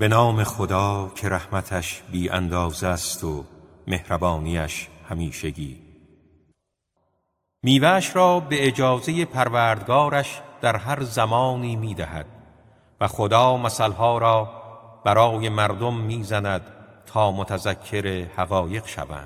به نام خدا که رحمتش بی اندازه است و مهربانیش همیشگی. میوه‌اش را به اجازه پروردگارش در هر زمانی می‌دهد و خدا مثلها را برای مردم می‌زند تا متذکر حقایق شوند.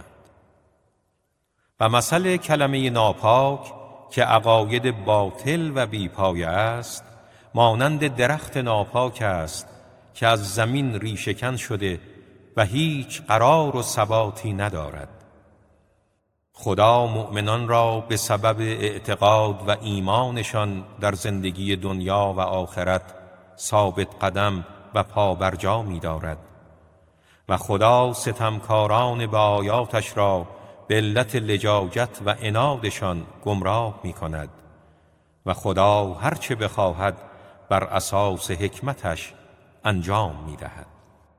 و مثل کلمه ناپاک که عقاید باطل و بیپایه است، مانند درخت ناپاک است که از زمین ریشه‌کن شده و هیچ قرار و ثباتی ندارد. خدا مؤمنان را به سبب اعتقاد و ایمانشان در زندگی دنیا و آخرت ثابت قدم و پابرجا می دارد و خدا ستمکاران به آیاتش را به علت لجاجت و عنادشان گمراه می کند و خدا هرچه بخواهد بر اساس حکمتش انجام می دهد.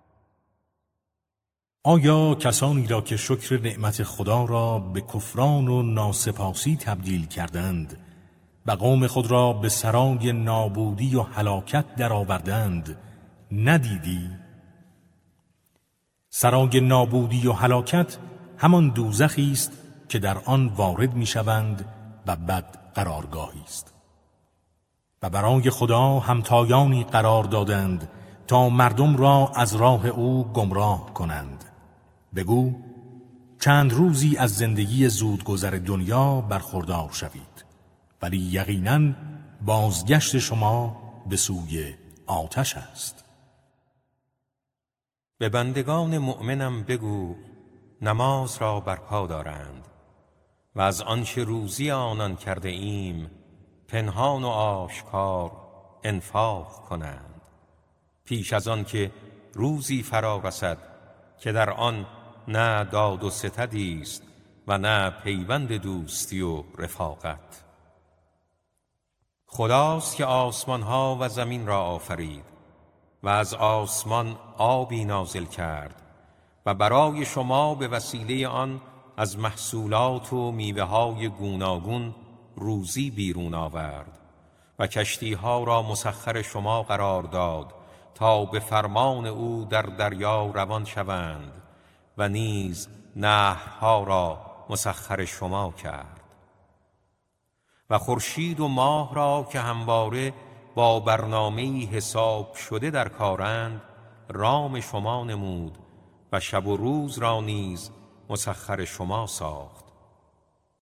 آیا کسانی را که شکر نعمت خدا را به کفران و ناسپاسی تبدیل کردند و قوم خود را به سرای نابودی و هلاکت درآوردند ندیدی؟ سرای نابودی و هلاکت همان دوزخی است که در آن وارد می‌شوند و بد قرارگاهی است. و برای خدا همتایانی قرار دادند تا مردم را از راه او گمراه کنند. بگو چند روزی از زندگی زودگذر دنیا برخوردار شوید، ولی یقیناً بازگشت شما به سوی آتش است. به بندگان مؤمنم بگو نماز را برپا دارند و از آنچه روزی آنان کرده ایم پنهان و آشکار انفاق کنند، پیش از آن که روزی فرا رسد که در آن نه داد و ستدی است و نه پیوند دوستی و رفاقت. خداست که آسمانها و زمین را آفرید و از آسمان آبی نازل کرد و برای شما به وسیله آن از محصولات و میوه‌های گوناگون روزی بیرون آورد و کشتی‌ها را مسخر شما قرار داد تا به فرمان او در دریا روان شوند و نیز نهرها را مسخر شما کرد و خورشید و ماه را که همواره با برنامه‌ای حساب شده در کارند رام شما نمود و شب و روز را نیز مسخر شما ساخت